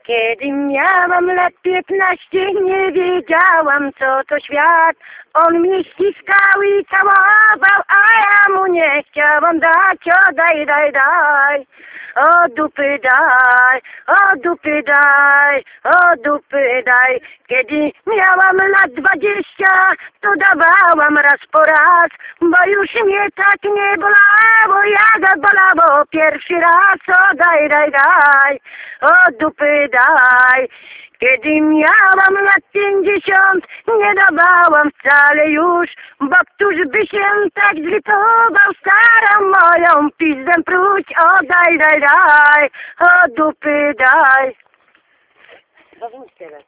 Kiedy miałam lat 15, nie wiedziałam, co to świat. On mnie ściskał i całował, a ja mu nie chciałam dać. O daj, daj, daj, o dupy daj, o dupy daj, o dupy daj. Kiedy miałam lat 20, to dawałam raz po raz, bo już mnie tak nie bolało, jak bolało pierwszy raz. O daj, daj, daj, o dupy daj. Kiedy miałam lat 50, nie dawałam wcale już, bo któż by się tak zlitował, starą moją pizdę pruć. O daj, daj, daj, o dupy daj.